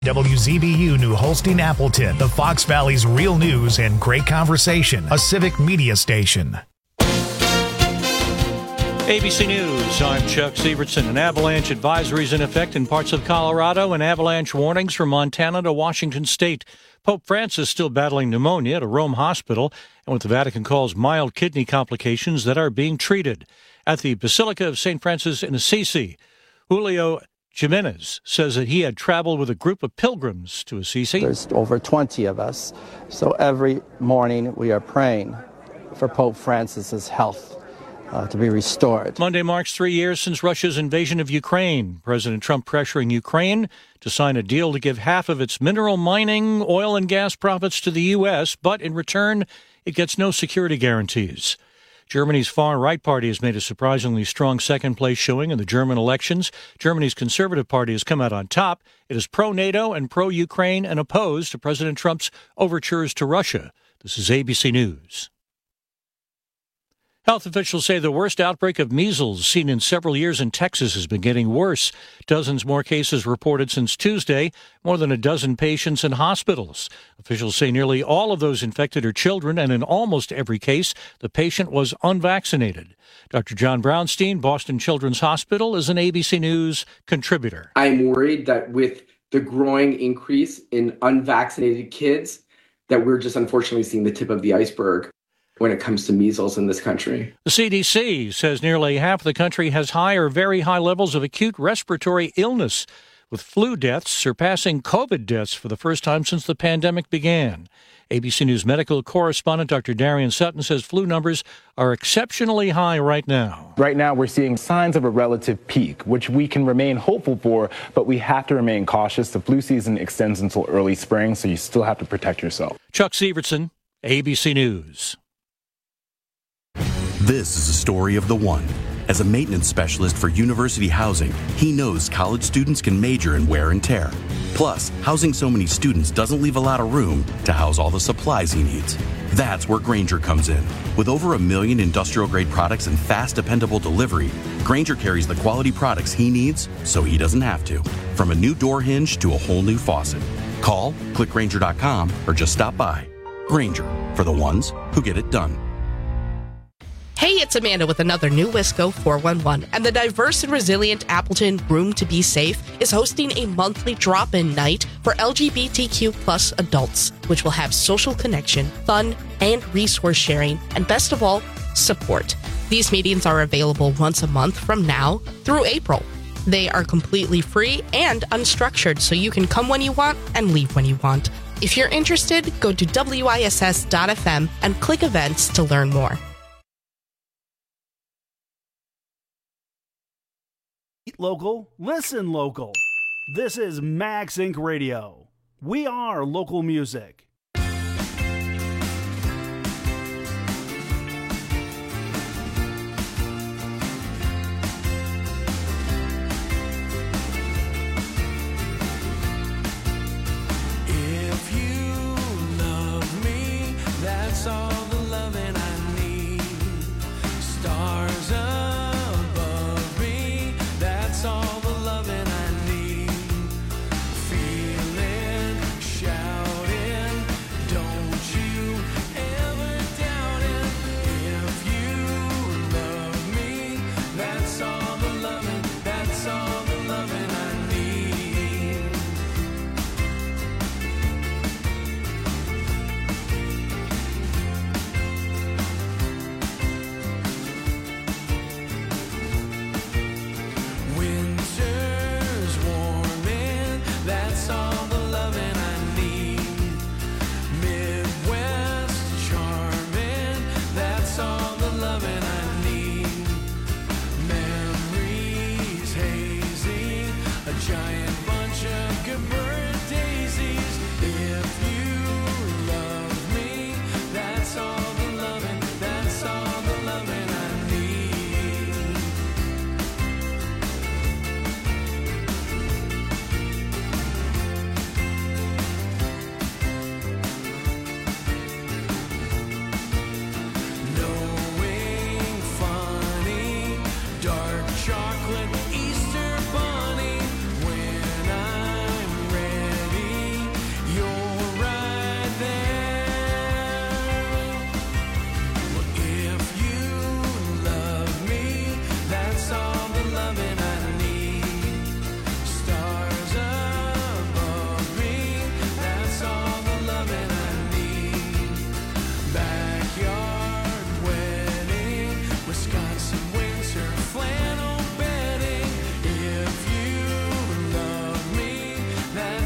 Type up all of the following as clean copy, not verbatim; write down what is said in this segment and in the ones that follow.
WZBU New Holstein Appleton, the Fox Valley's real news and great conversation, a civic media station. ABC News, I'm Chuck Sievertson. An avalanche advisory is in effect in parts of Colorado and avalanche warnings from Montana to Washington State. Pope Francis still battling pneumonia at a Rome hospital and what the Vatican calls mild kidney complications that are being treated. At the Basilica of St. Francis in Assisi, Julio Jimenez says that he had traveled with a group of pilgrims to Assisi. There's over 20 of us, so every morning we are praying for Pope Francis's health to be restored. Monday marks 3 years since Russia's invasion of Ukraine. President Trump pressuring Ukraine to sign a deal to give half of its mineral mining, oil and gas profits to the U.S., but in return, it gets no security guarantees. Germany's far-right party has made a surprisingly strong second-place showing in the German elections. Germany's Conservative Party has come out on top. It is pro-NATO and pro-Ukraine and opposed to President Trump's overtures to Russia. This is ABC News. Health officials say the worst outbreak of measles seen in several years in Texas has been getting worse. Dozens more cases reported since Tuesday, more than a dozen patients in hospitals. Officials say nearly all of those infected are children, and in almost every case, the patient was unvaccinated. Dr. John Brownstein, Boston Children's Hospital, is an ABC News contributor. I'm worried that with the growing increase in unvaccinated kids, that we're just unfortunately seeing the tip of the iceberg when it comes to measles in this country. The CDC says nearly half the country has high or very high levels of acute respiratory illness, with flu deaths surpassing COVID deaths for the first time since the pandemic began. ABC News medical correspondent Dr. Darian Sutton says flu numbers are exceptionally high right now. Right now, we're seeing signs of a relative peak, which we can remain hopeful for, but we have to remain cautious. The flu season extends until early spring, so you still have to protect yourself. Chuck Sievertson, ABC News. This is a story of the one. As a maintenance specialist for University Housing, he knows college students can major in wear and tear. Plus, housing so many students doesn't leave a lot of room to house all the supplies he needs. That's where Grainger comes in. With over 1 million industrial-grade products and fast, dependable delivery, Grainger carries the quality products he needs so he doesn't have to. From a new door hinge to a whole new faucet. Call, click Grainger.com, or just stop by. Grainger, for the ones who get it done. Hey, it's Amanda with another new Wisco 411, and the diverse and resilient Appleton Room to Be Safe is hosting a monthly drop-in night for LGBTQ plus adults, which will have social connection, fun, and resource sharing, and best of all, support. These meetings are available once a month from now through April. They are completely free and unstructured, so you can come when you want and leave when you want. If you're interested, go to WISS.FM and click events to learn more. Eat local, listen local. This is Max Inc. Radio. We are local music. If you love me, that's all the loving I need. Stars above me, that's all the loving I need. Feeling, shouting, don't you ever doubt it. If you love me, that's all the loving, that's all the loving I need. Winter's warming, that's all the loving I need. Midwest charming, that's all the loving I need. Memories hazy, a giant bunch of good daisies. If you love me, that's all the loving, that's all the loving I need. Knowing funny, dark chocolate Easter bunny. When I'm ready,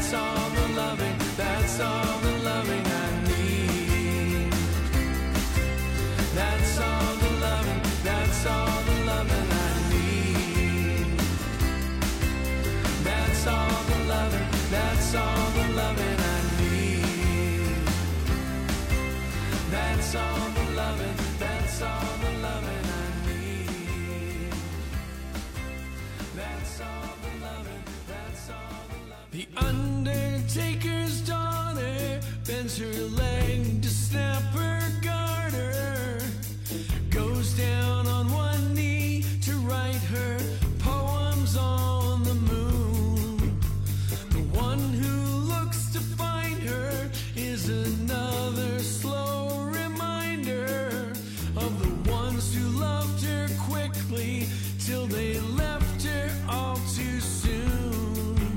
That's all the loving, that's all the loving I need. That's all the loving, that's all the loving I need. That's all the loving, that's all the loving I need. That's all the loving, that's all the loving I need. That's all the loving, that's all the loving. The undertaker's daughter bends her leg to snap her garter, goes down on one knee to write her poems on the moon. The one who looks to find her is another slow reminder of the ones who loved her quickly till they left her all too soon.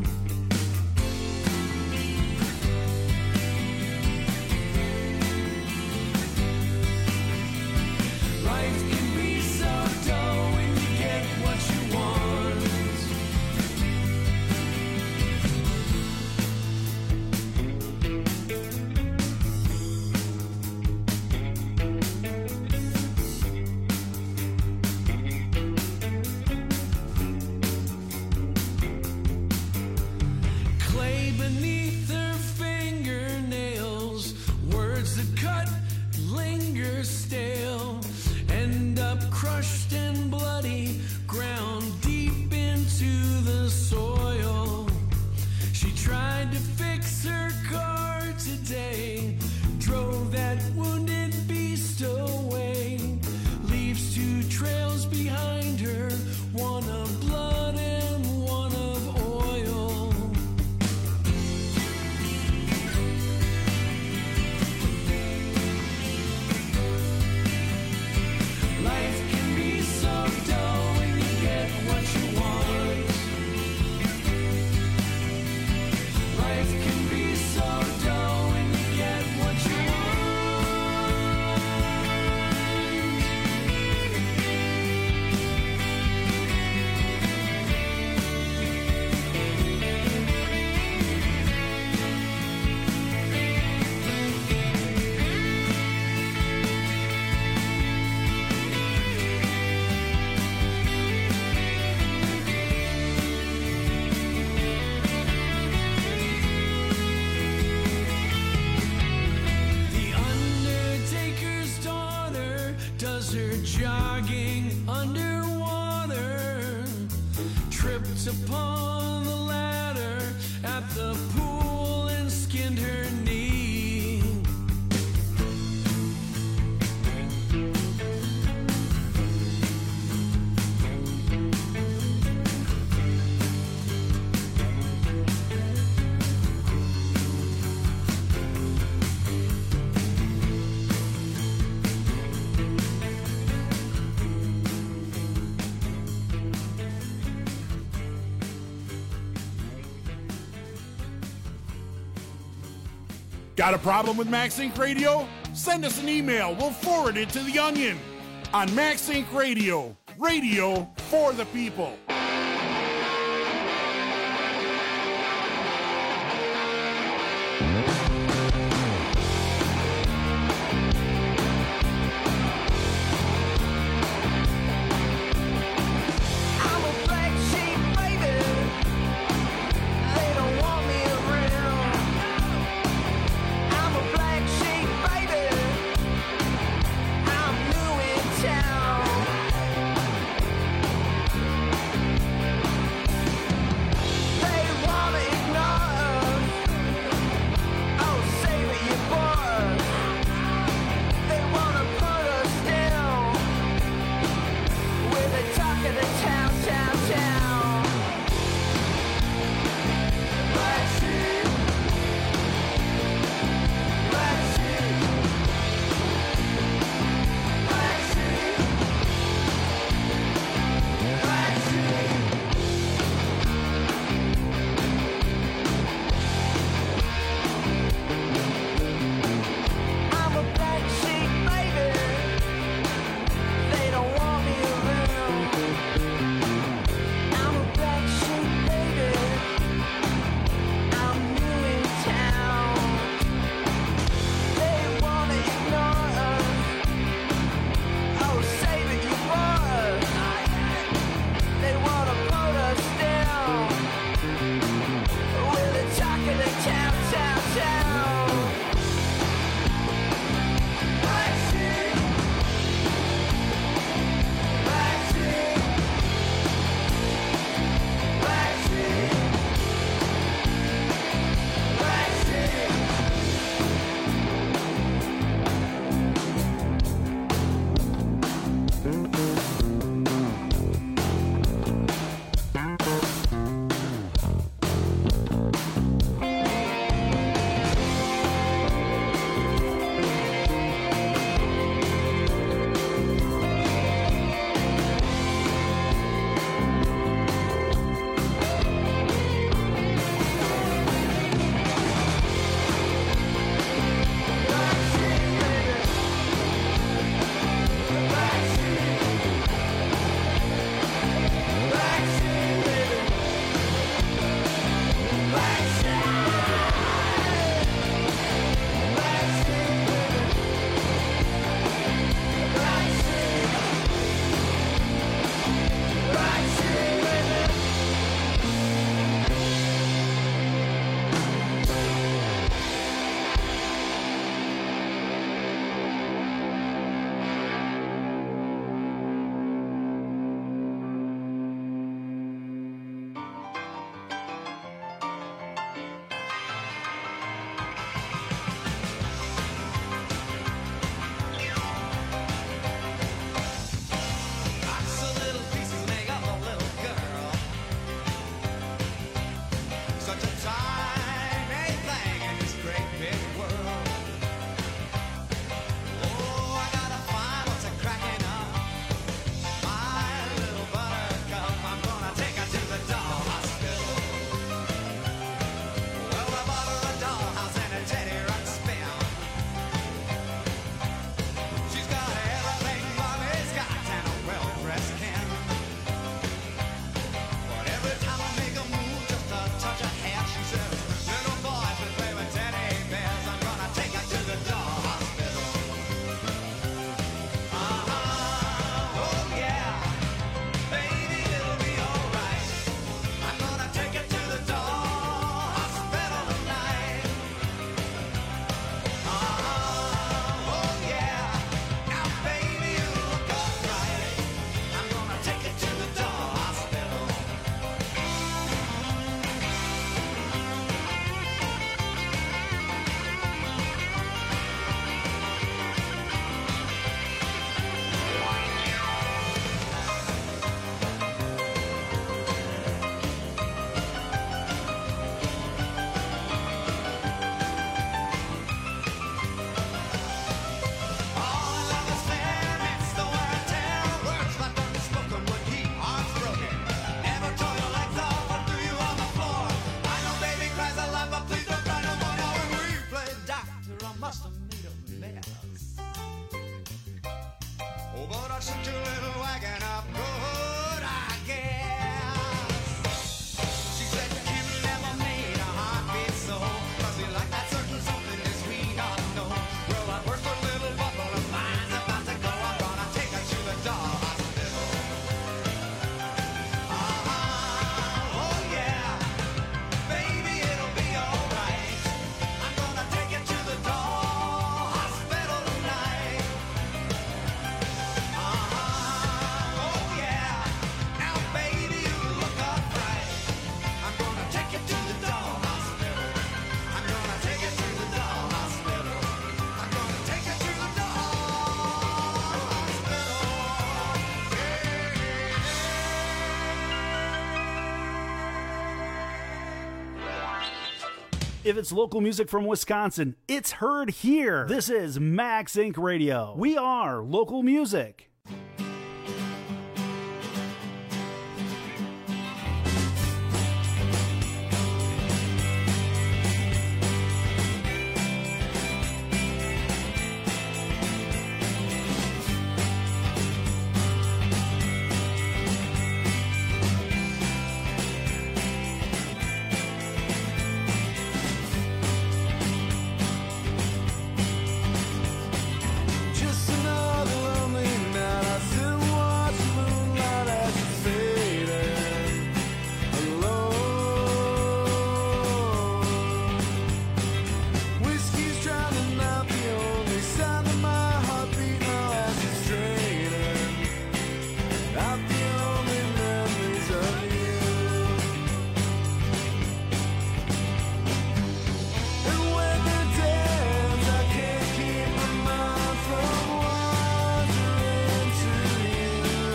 Life can be so dull when you get what you want. Clay beneath her fingernails, words that cut linger stale, end up crushed and bloody, ground deep into the soil. She tried to fix her car today, drove that wounded beast away, leaves two trails behind her, one of blood and one of oil. Life can be so dull when you get what you want. Life can be so dull when you get what you want. The undertaker's daughter does her jogging underwater, tripped upon the ladder at the pool and skinned her knee. Got a problem with MaxInc Radio? Send us an email. We'll forward it to The Onion on MaxInc Radio. Radio for the people. I'm a black sheep, baby. They don't want me around. I'm a black sheep, baby. I'm new in town. If it's local music from Wisconsin, it's heard here. This is Max Inc. Radio. We are local music. Just another lonely night. I sit and watch the moonlight as it's fading alone. Whiskey's drowning out the only sound of my heartbeat now as it's draining out the only memories of you. And when the dance, I can't keep my mind from wandering to you.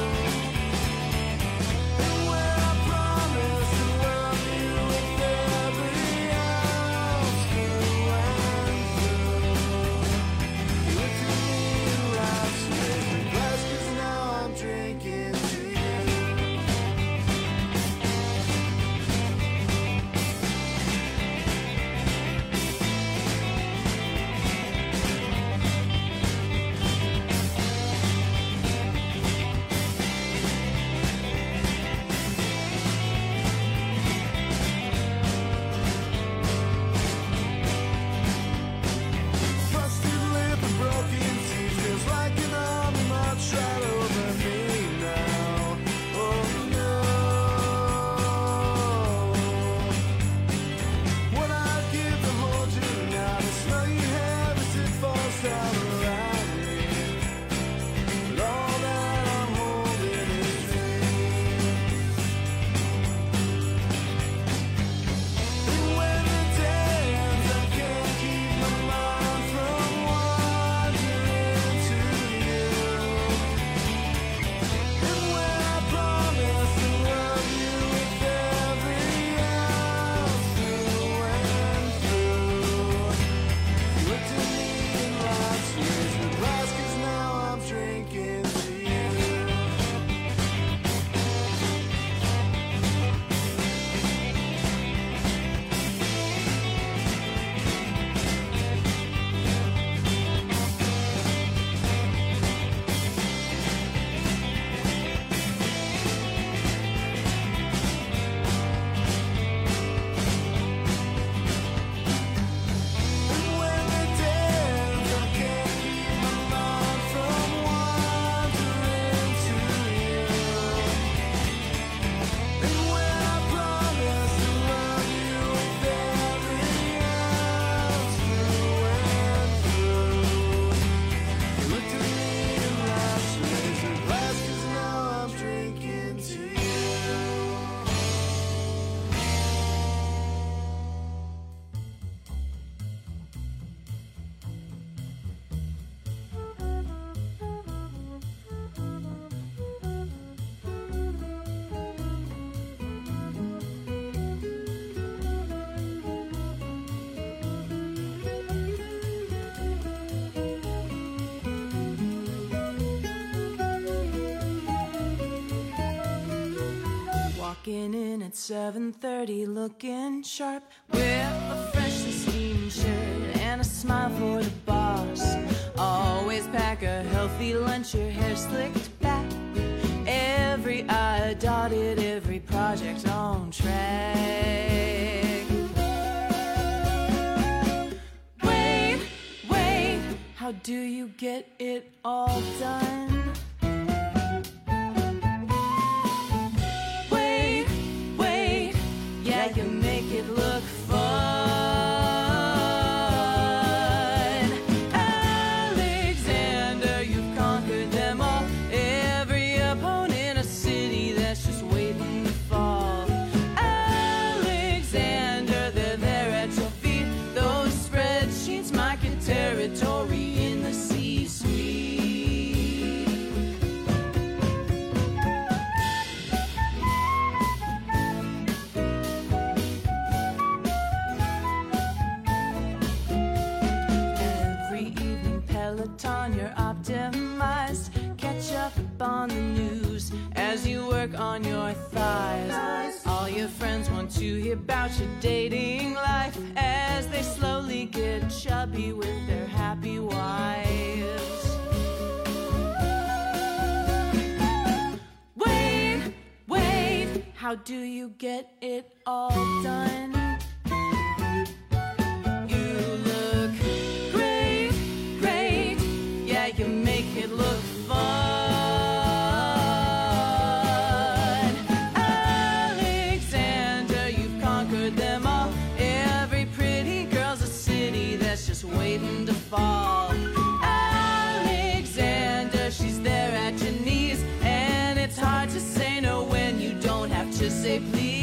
And when I promise to love you with every ounce through and through, you look to me in life's raging glass, 'cause now I'm drinking to you. Busted lip and broken teeth feels like an arm march right over me now. Oh no. What I'd give to hold you now, to smell your hair as it falls down around me. But all that I'm holding is dreams. And when the dance, I can't keep my mind from wandering to you. And when I promise to love you with every ounce through and through, you look to me in life's raging glass, 'cause now I'm drinking to you. And when the dance, I can't keep my mind from wandering to you. And when I promise to love you with every ounce through and through, you look to me in life's razor glass, 'cause now I'm drinking to you. Walking in at 7:30, looking sharp with a freshly steamed shirt and a smile for the boss. Always pack a healthy lunch, your hair slicked back, every I dotted, every project on track. Wait, how do you get it all done? Wait, yeah, you make it look fun. Alexander, you've conquered them all. Every opponent, a city that's just waiting to fall. Alexander, they're there at your feet. Those spreadsheets mark your territory in the C-suite. work on your thighs. All your friends want to hear about your dating life as they slowly get chubby with their happy wives. Wait, how do you get it all done? You look great, yeah, you make it look fun. Alexander, you've conquered them all. Every pretty girl's a city that's just waiting to fall. Alexander, she's there at your knees, and it's hard to say no when you don't have to say please.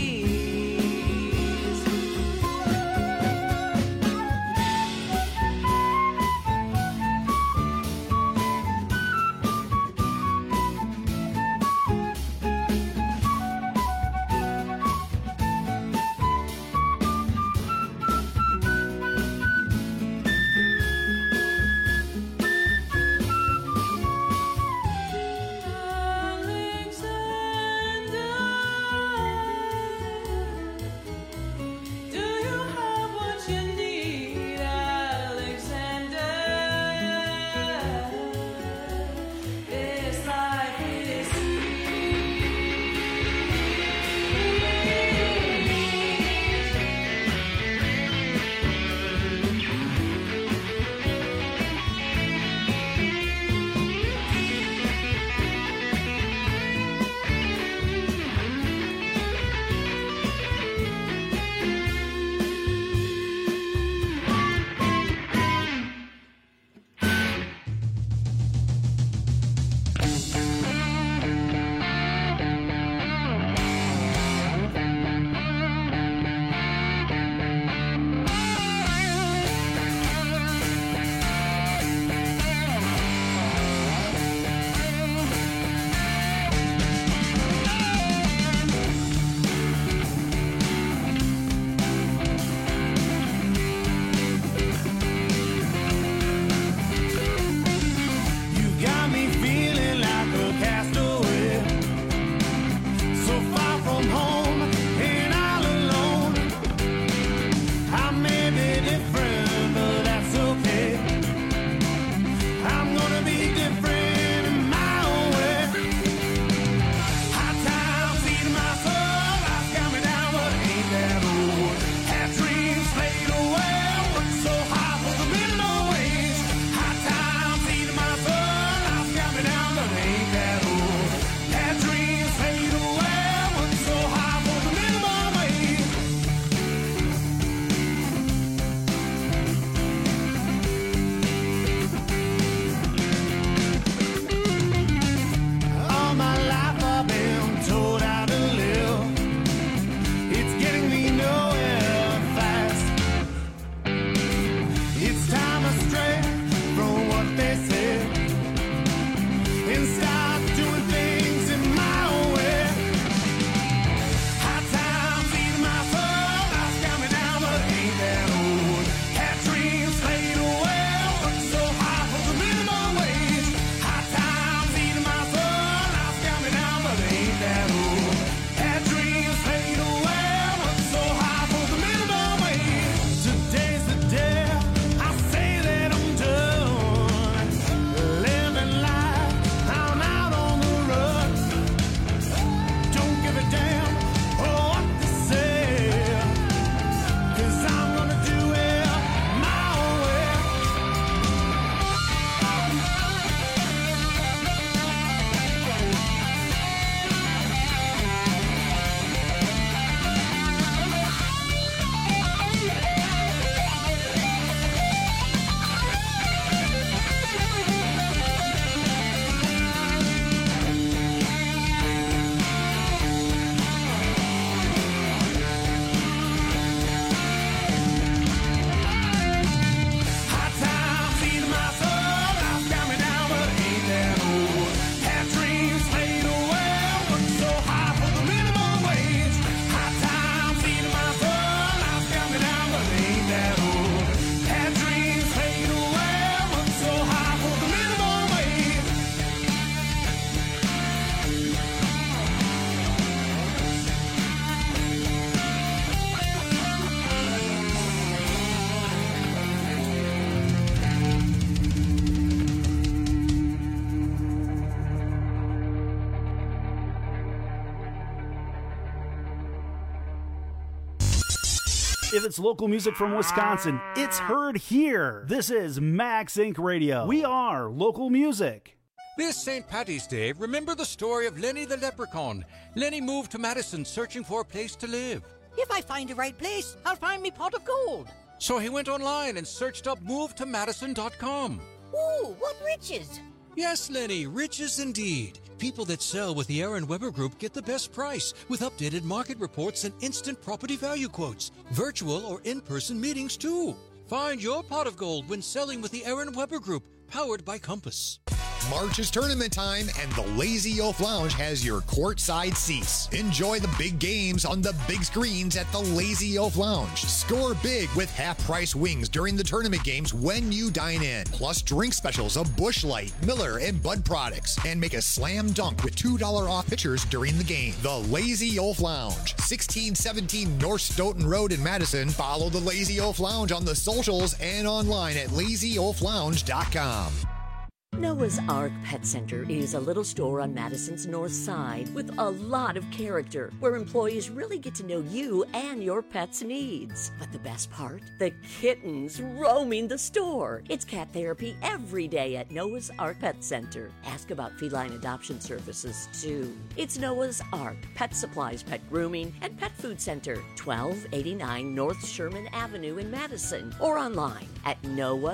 If it's local music from Wisconsin, it's heard here. This is Max Inc. Radio. We are local music. This St. Paddy's Day, remember the story of Lenny the Leprechaun. Lenny moved to Madison searching for a place to live. If I find the right place, I'll find me pot of gold. So he went online and searched up movetomadison.com. Ooh, what riches! Yes, Lenny, riches indeed. People that sell with the Aaron Weber Group get the best price with updated market reports and instant property value quotes. Virtual or in-person meetings, too. Find your pot of gold when selling with the Aaron Weber Group, powered by Compass. March is tournament time, and the Lazy Oaf Lounge has your courtside seats. Enjoy the big games on the big screens at the Lazy Oaf Lounge. Score big with half-price wings during the tournament games when you dine in. Plus drink specials of Busch Light, Miller, and Bud products. And make a slam dunk with $2 off pitchers during the game. The Lazy Oaf Lounge, 1617 North Stoughton Road in Madison. Follow the Lazy Oaf Lounge on the socials and online at lazyoaflounge.com. Noah's Ark Pet Center is a little store on Madison's north side with a lot of character, where employees really get to know you and your pet's needs. But the best part? The kittens roaming the store. It's cat therapy every day at Noah's Ark Pet Center. Ask about feline adoption services, too. It's Noah's Ark Pet Supplies, Pet Grooming, and Pet Food Center, 1289 North Sherman Avenue in Madison, or online at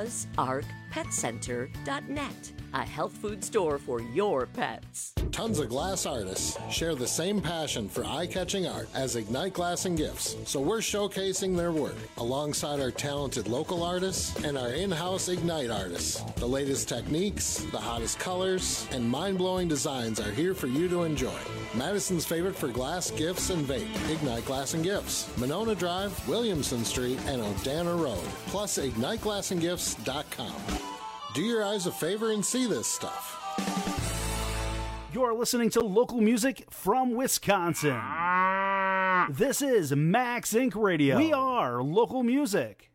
noahsarkpetcenter.net. A health food store for your pets. Tons of glass artists share the same passion for eye-catching art as Ignite Glass and Gifts, so we're showcasing their work alongside our talented local artists and our in-house Ignite artists. The latest techniques, the hottest colors, and mind-blowing designs are here for you to enjoy. Madison's favorite for glass, gifts, and vape, Ignite Glass and Gifts, Monona Drive, Williamson Street, and Odana Road, plus IgniteGlassandGifts.com. Do your eyes a favor and see this stuff. You're listening to local music from Wisconsin. This is Max Inc. Radio. We are local music.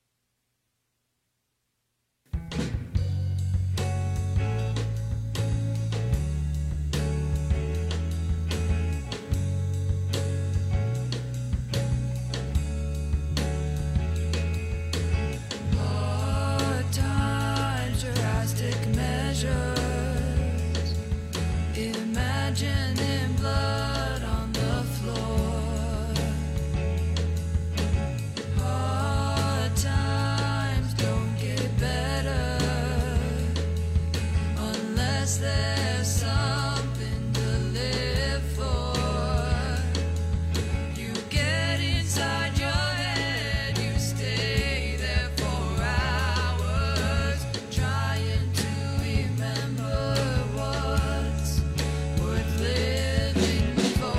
Imagining blood on the floor. Hard times don't get better unless there's something to live for. You get inside your head, you stay there for hours, trying to remember what's worth living for.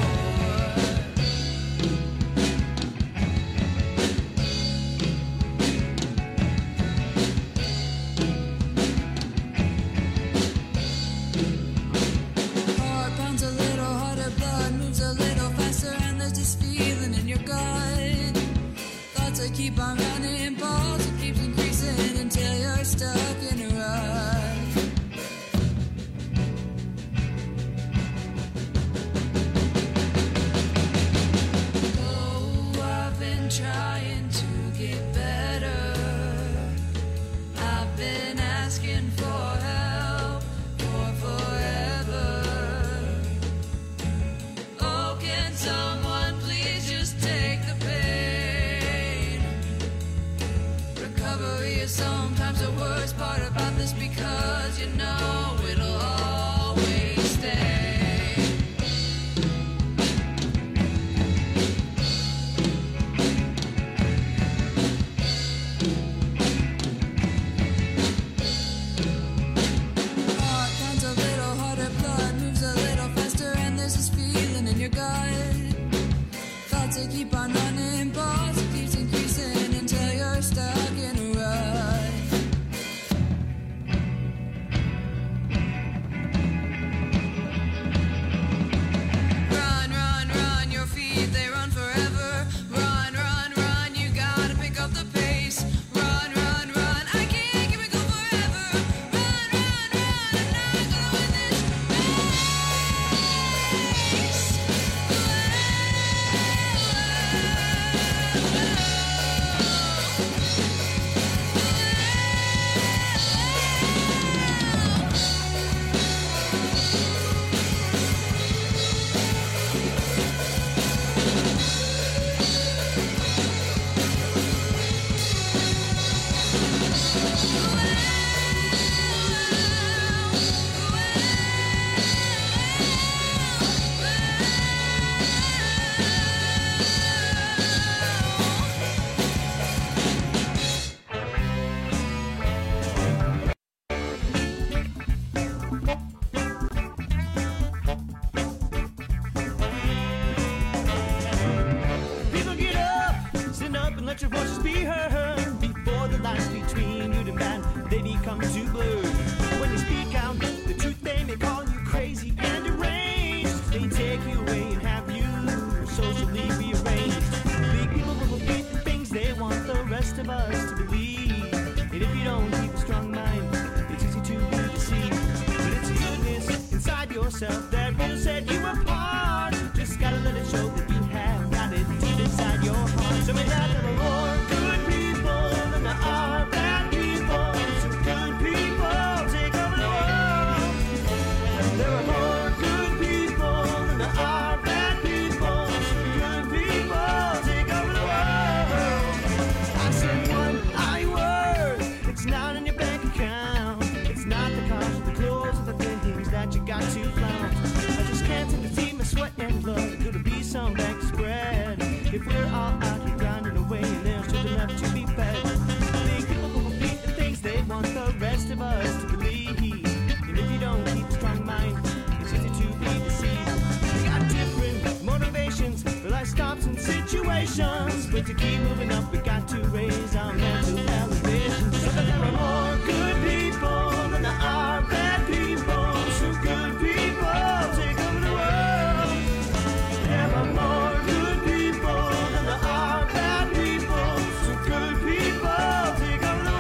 Heart pounds a little harder, blood moves a little faster, and there's this feeling in your gut. Thoughts that keep on running, balls that keeps increasing until you're stuck in a rut. Oh, I've been trying to get better. I've been asking for help for forever. Oh, can someone please just take the pain? Recovery is sometimes the worst part about this, because you know it'll always stay. Heart pounds a little harder, blood moves a little faster, and there's this feeling in your gut. Thoughts that keep on running, balls that keeps increasing until you're stuck in a rut. yourself that will set you apart. Just gotta let it show that you have got it deep inside your heart. So may that there are more good people than there are bad people. So good people take over the world. There are more good people than there are bad people. So good people take over the world. I said, what are you worth? It's not in your bank account. It's not the cars or the clothes or the things that you got to flaunt. I just can't seem to see my sweat and blood. Could it be some back spread? If we're all out here grinding away and there's just enough to be fed. Think people will repeat the things they want the rest of us to believe. And if you don't keep a strong mind, it's easy to be deceived. We got different motivations for life stops and situations. But to keep moving up, we got to raise our mental elevation. So that there are more good people than there are bad people. So good people take over the world. There are more good people than there are bad people. So good people take over the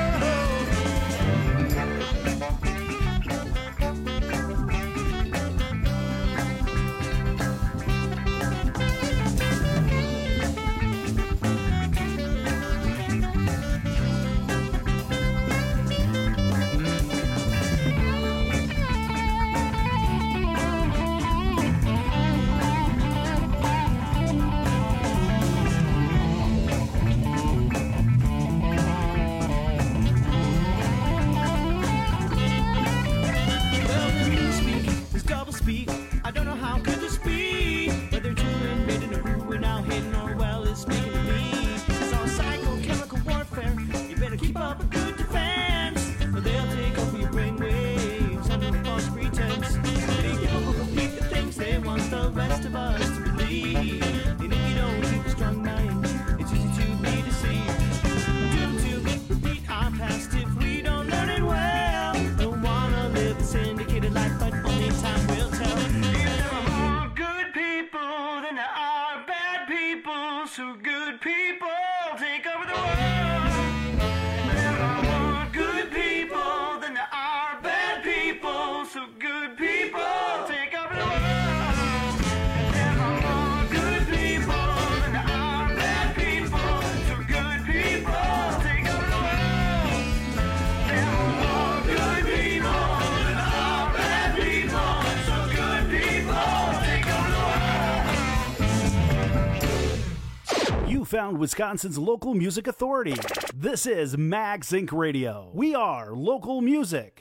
Well, the new speak is double speak. I don't know how could this be. Whether doing raiding or who we're now hitting or well is speaking to me. It's all psychochemical warfare. You better keep up a good defense, or they'll take over your brainwaves under a false pretense. Think people will repeat the things they want the rest of us to believe. And if you don't keep a strong mind, it's easy to be deceived. Due to repeat our past if we don't learn it well. Don't wanna live a syndicated life, but only time will tell. If there are more good people than there are bad people, so good people take over the world. There are more good people than there are bad people, so good people take over the world. There are more good people than there are bad people, so good people take over the world. There are more good people than there are bad people, so good people take over the world. You found Wisconsin's local music authority. This is Mag Sync Radio. We are local music.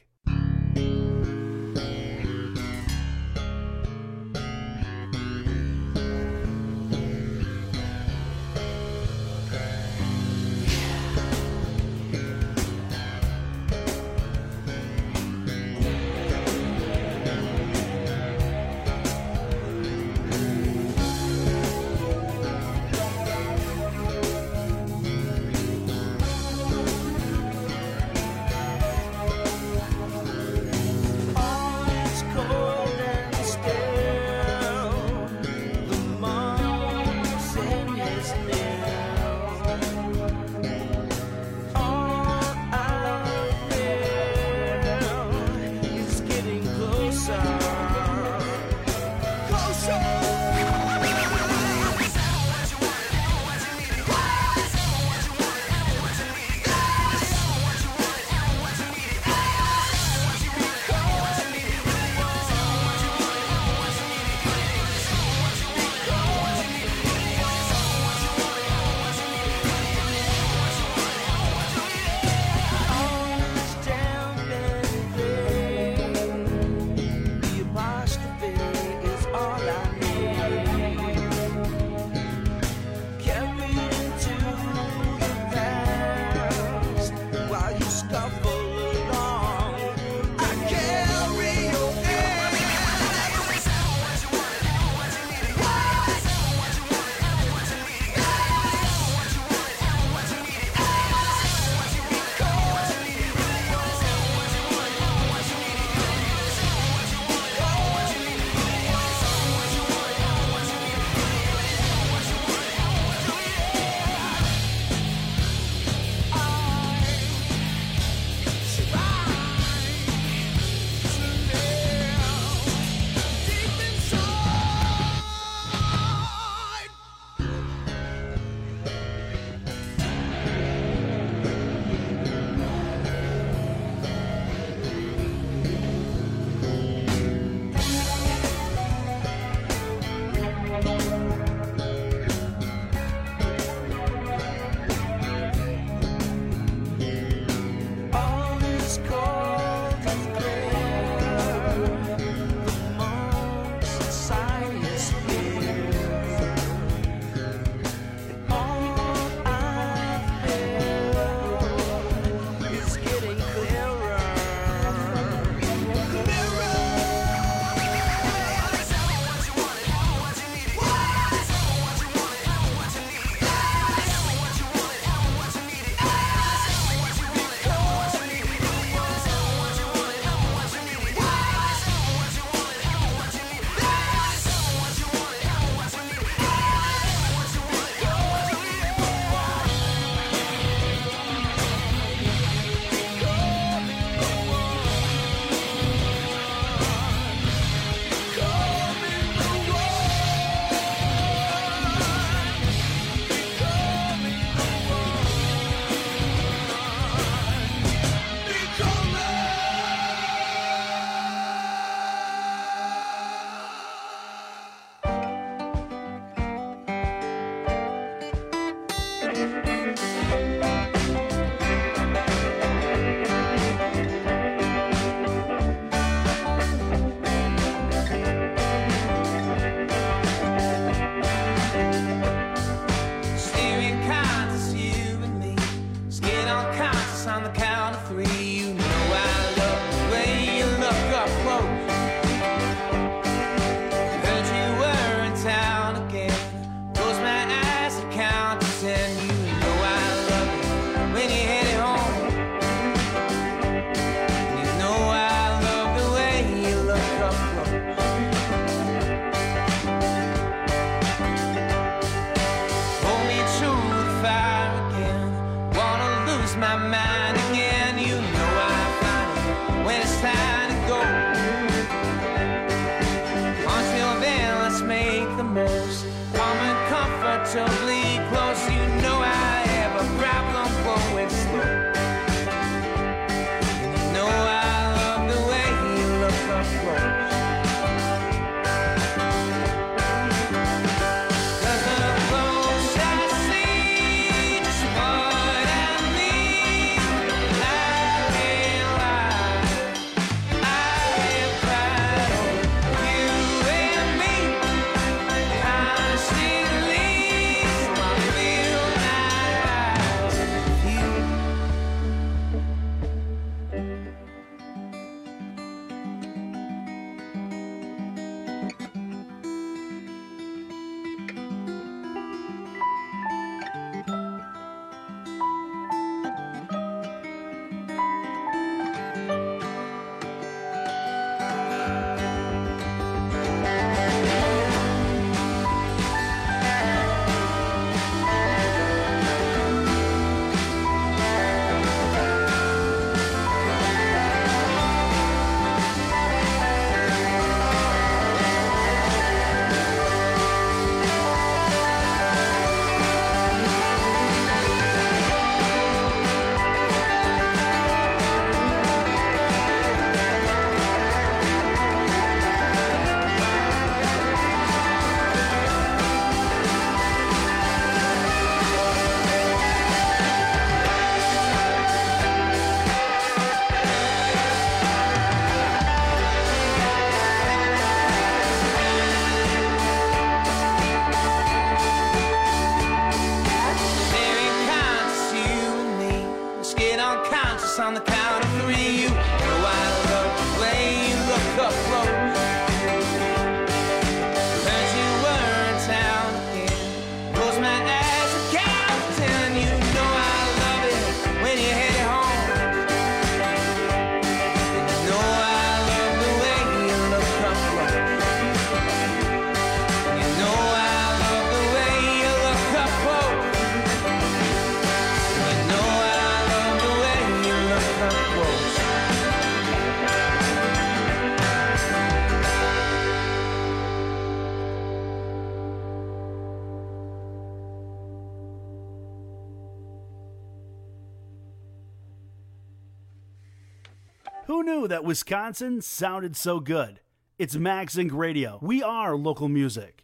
on the count of three. You know I love the way you look up close. Heard you were in town again. Close my eyes and count to 10. You know I love it when you head it home. You know I love the way you look up close. Hold me to the fire again. Wanna lose my mind again. You know I find it when it's time to go. Until then, let's make the most. Come and comfortably close. You know I have a problem going slow. And you know I love the way you look up close. Cause the close I see just what I need. I realize I have cried over you and me. Constantly, so I feel my eyes with you. Very conscious, you and me. Let's get unconscious on the count of three. You know I love the way you look up close. Heard you were in town again. Close my eyes and count to 10. You know I love it when you head it home. And you know I love the way you look up close. You know I love the way you look up close. You know I love the way you look up close. Who knew that Wisconsin sounded so good? It's Max Inc. Radio. We are local music.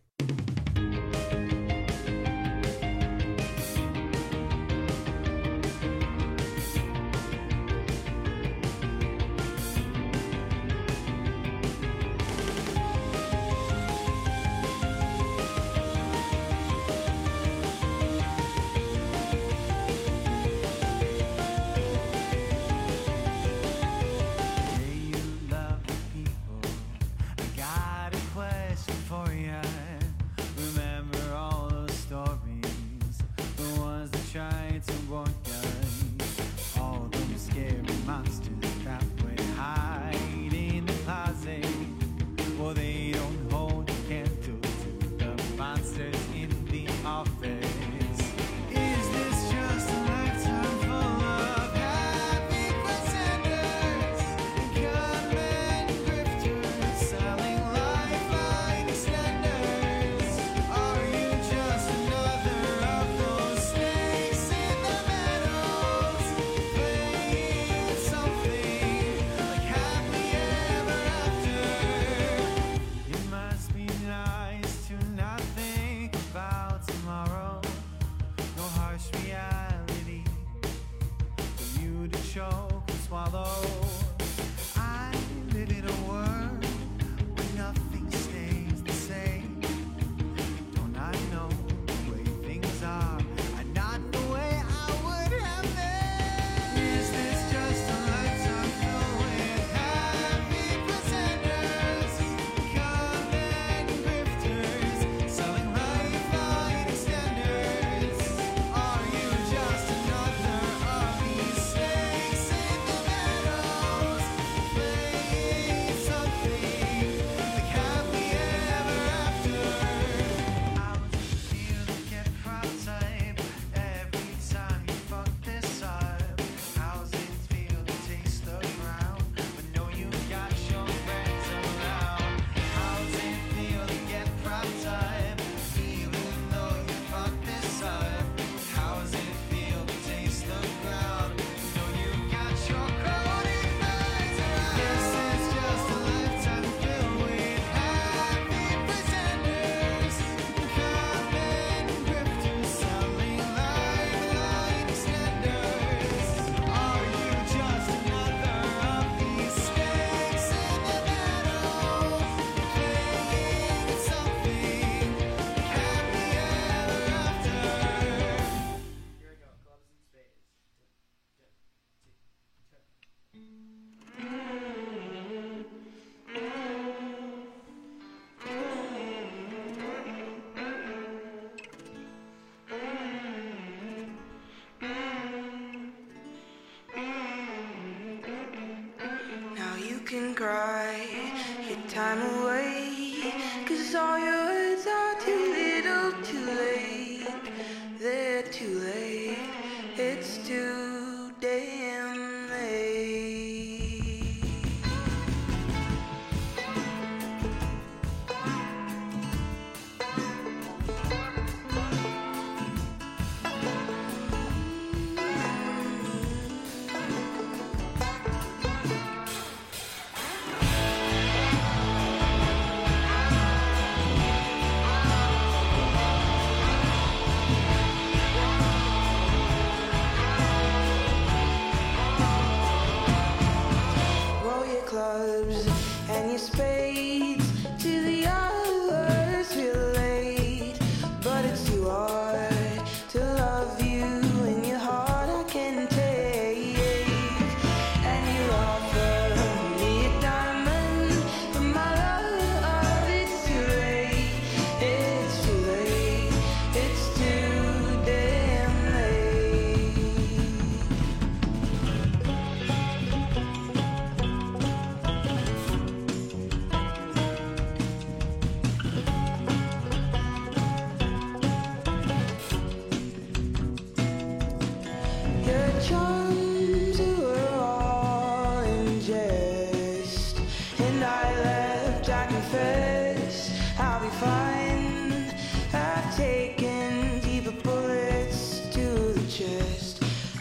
Got a question for you. Remember all those stories, the ones that tried to warn you. All those scary monsters that would hide in the closet. Well, they don't hold a candle to the monsters in the office. Is this just a lifetime full of happy pretenders and gunmen and grifters selling lifeline extenders? Are you just another of those snakes in the meadows playing something like happily ever after? It must be nice to not think about tomorrow. No harsh reality for you to choke and swallow. I live in a world where nothing stays the same. Don't I know the way things are not the way I would have them? Is Now you can cry your time away, 'cause all your words are too little, too late. They're too late, it's too damn late. Roll your clubs and your spades to the hours relate, but it's too hard to love you in your heart I can take. And you offer me a diamond, but my love, it's too late, it's too late, it's too damn late. Your charms were all in jest, and I left, I confess, I'll be fine. I've taken deeper bullets to the chest.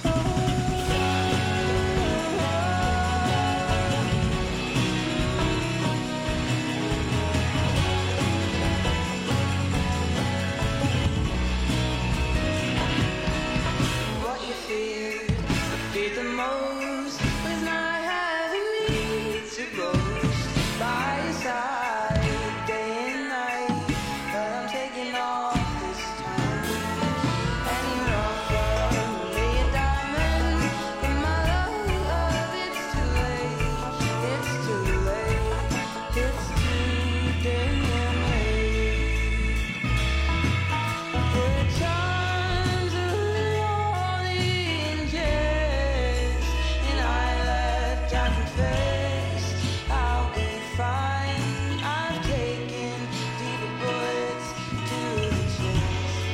What you feared the most was not having me to boast by your side day and night. But I'm taking off this time, and you offer me a diamond, but my love, it's too late, it's too late, it's too damn late. Your charms are all in jest, and I left, I confess, I'll be fine. I've taken deeper bullets to the chest.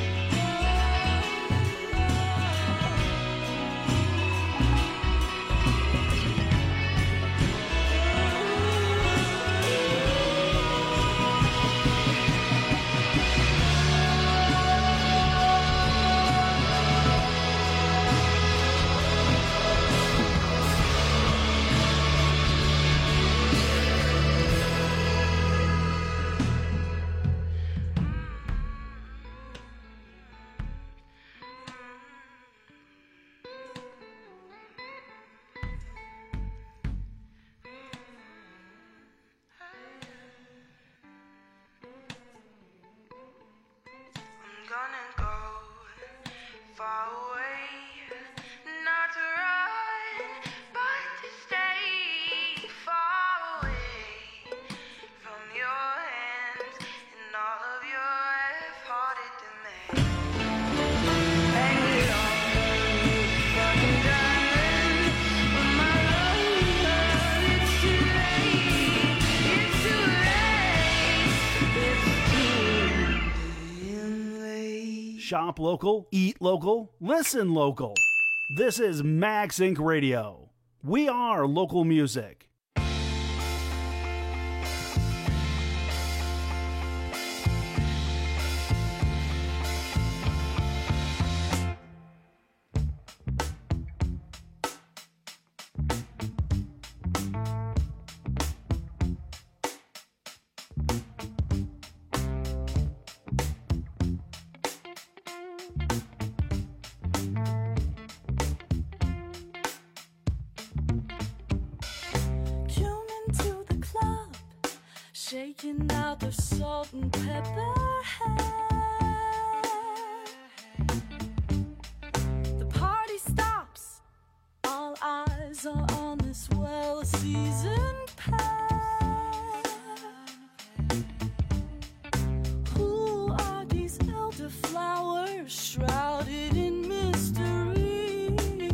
I'm gonna go far away, not to run, but to stay far away from your hands and all of your half-hearted demands. And you offer me fucking diamonds, but my love, it's too late, it's too late, it's too damn late. Shop local, eat local, listen local. This is Max Inc. Radio. We are local music. Shaking out the salt and pepper hair. The party stops, all eyes eyes are on this well-seasoned pan. Who are these elderflowers shrouded in mystery?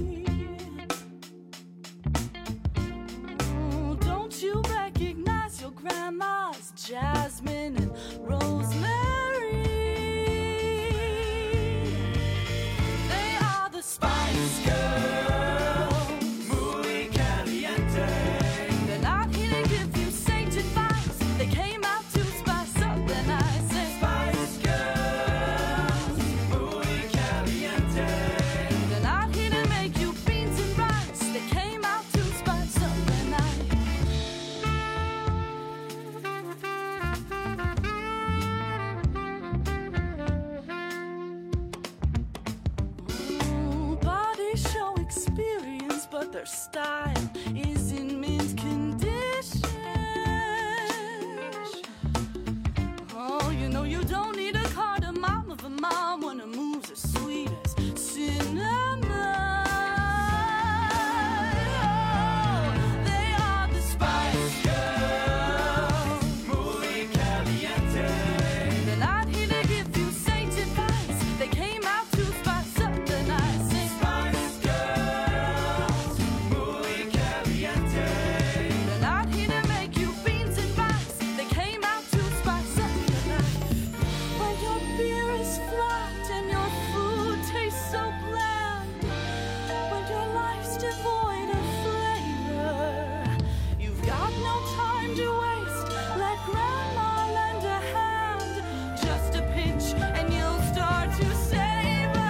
Oh, don't you recognize your grandma's jasmine and rosemary? They are the Spice Girls, muy caliente. They're not here to give you sage advice. They came out to spice up the night. Say, Spice Girls, muy caliente. They're not here to make you beans and rice. They came out to spice up the night. Body show experience, but their style is in mint condition. Oh, you know you don't need a cardamom of a mom when her moves are sweet as cinnamon. Oh, they are the Spice Girls, muy caliente. They're not here to give you sage advice. They came out to spice up the night. Say, Spice Girls, muy caliente. They're not here to make you beans and rice. They came out to spice up the night. When your beer is flat and your food tastes so bland, when your life's devoid of flavor, you've got no time to waste. Let grandma lend a hand, just a pinch and you'll start to savor.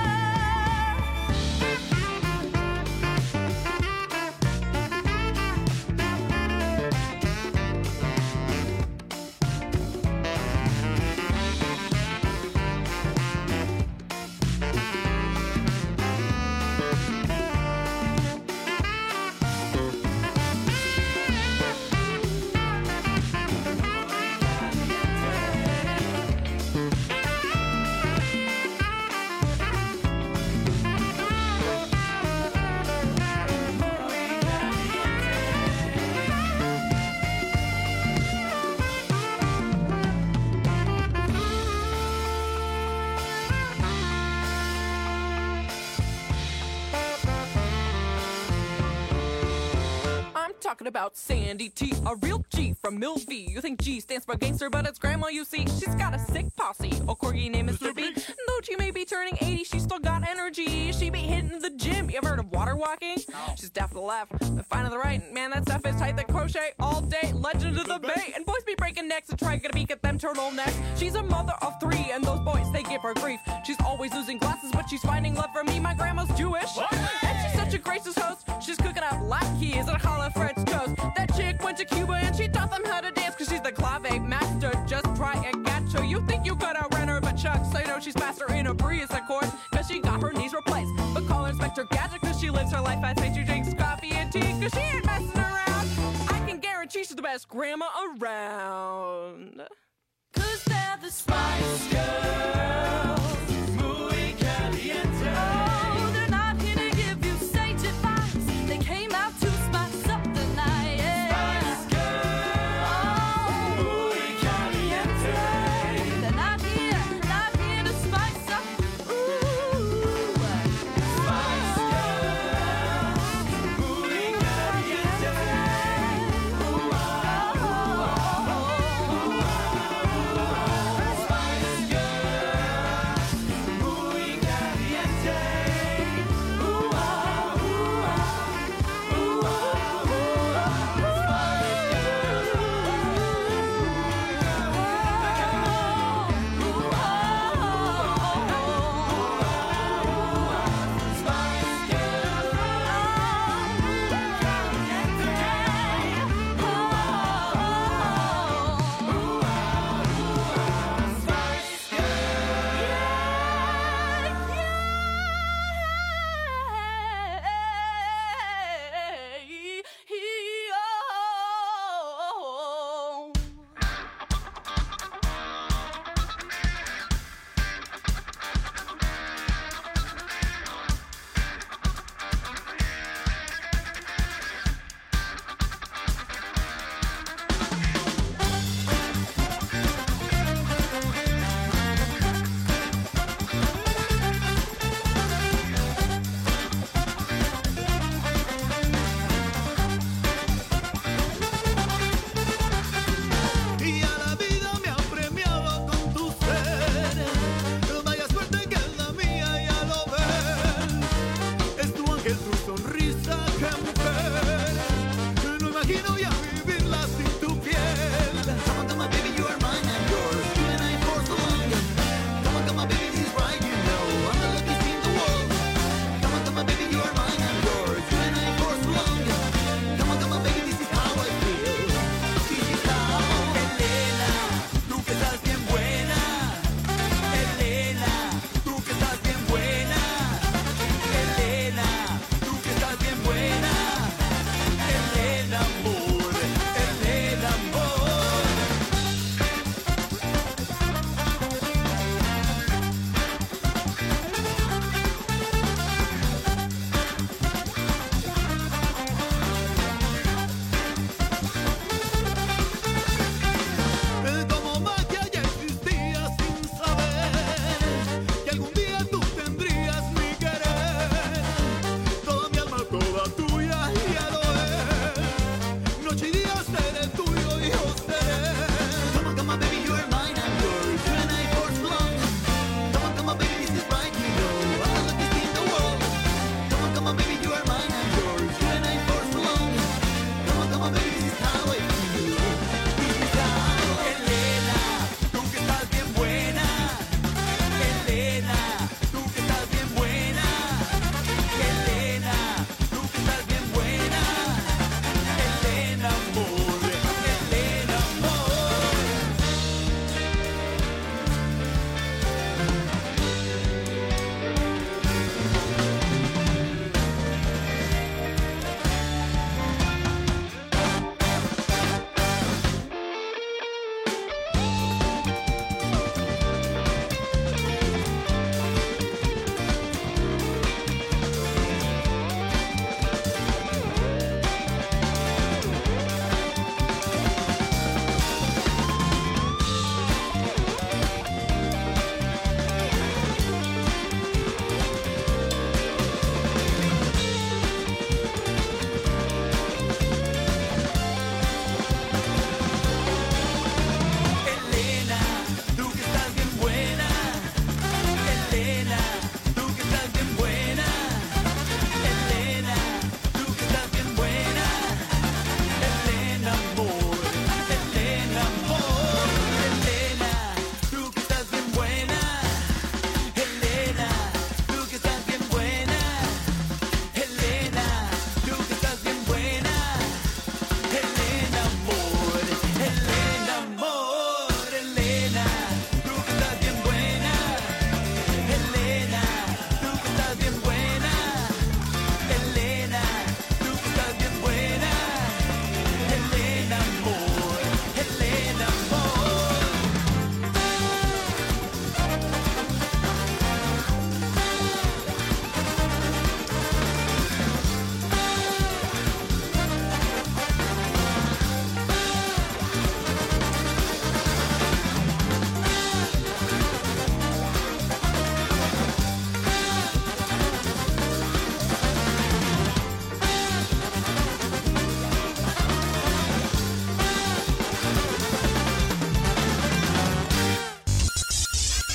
I'm talking about Sandy T, a real G from Mill V. You think G stands for gangster, but it's grandma, you see. She's got a sick posse, a corgi named Mr. B. Though she may be turning 80, she's still got energy. She be hitting the gym. You ever heard of water walking? She's deaf to the left and fine to the right. Man, that stuff is tight. That crochet all day. Legend of the Bay. And boys be breaking necks and trying to peek at them turtlenecks. She's a mother of 3, and those boys, they give her grief. She's always losing glasses, but she's finding love from me. My grandma's Jewish. And she's such a gracious host. She's cooking up latkes and challah French toast. That chick went to Cuba and she taught them how to dance, cause she's the clave master. Just try and catch her. You think you could outrun her, but Chuck, so you know she's faster in a breeze, of course, cause she got her knees replaced. But call her Inspector Gadget, cause she lives her life fast paced. She drinks coffee and tea, cause she ain't messing around. I can guarantee she's the best grandma around. Cause they're the Spice Girls, muy caliente. Oh, they're not here to give you sage advice. They came out to spice up the night. Yeah. Spice Girls, muy caliente. They're not here to spice up. Ooh, Spice Girls, muy caliente. Spice Girls, muy caliente.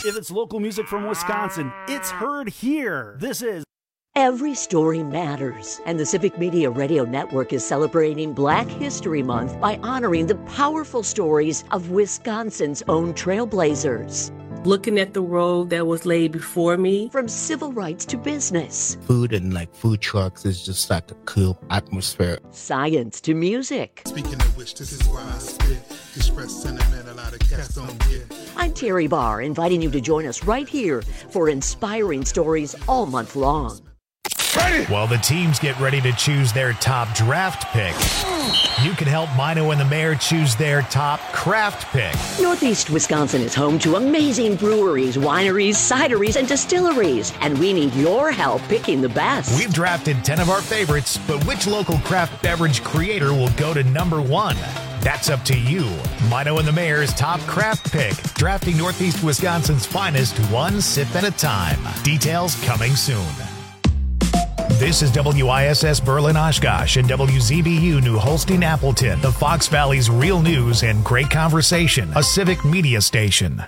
If it's local music from Wisconsin, it's heard here. This is Every story matters, and the Civic Media Radio Network is celebrating Black History Month by honoring the powerful stories of Wisconsin's own trailblazers. Looking at the road that was laid before me. From civil rights to business. Food and food trucks is just like a cool atmosphere. Science to music. Speaking of which, this is why I spit. Express sentiment a lot of cats don't get. I'm Terry Barr, inviting you to join us right here for inspiring stories all month long. While the teams get ready to choose their top draft pick, you can help Mino and the Mayor choose their top craft pick. Northeast Wisconsin is home to amazing breweries, wineries, cideries, and distilleries, and we need your help picking the best. We've drafted 10 of our favorites, but which local craft beverage creator will go to number 1? That's up to you. Mino and the Mayor's top craft pick, drafting Northeast Wisconsin's finest one sip at a time. Details coming soon. This is WISS Berlin Oshkosh and WZBU New Holstein Appleton, the Fox Valley's real news and great conversation, a civic media station.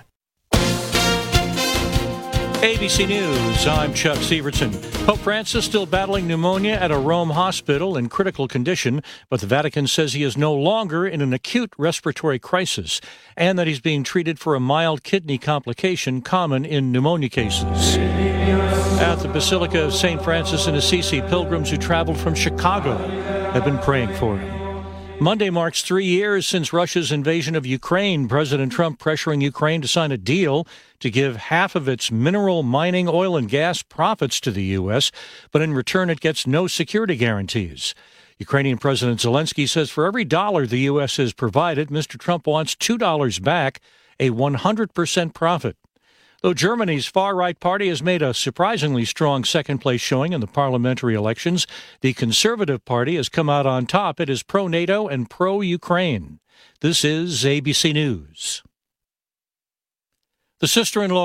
ABC News, I'm Chuck Severson. Pope Francis still battling pneumonia at a Rome hospital in critical condition, but the Vatican says he is no longer in an acute respiratory crisis and that he's being treated for a mild kidney complication common in pneumonia cases. At the Basilica of St. Francis in Assisi, pilgrims who traveled from Chicago have been praying for him. Monday marks 3 years since Russia's invasion of Ukraine. President Trump pressuring Ukraine to sign a deal to give half of its mineral mining, oil, and gas profits to the U.S., but in return it gets no security guarantees. Ukrainian President Zelensky says for every dollar the U.S. has provided, Mr. Trump wants $2 back, a 100% profit. Though Germany's far-right party has made a surprisingly strong second-place showing in the parliamentary elections, the Conservative Party has come out on top. It is pro-NATO and pro-Ukraine. This is ABC News. The sister-in-law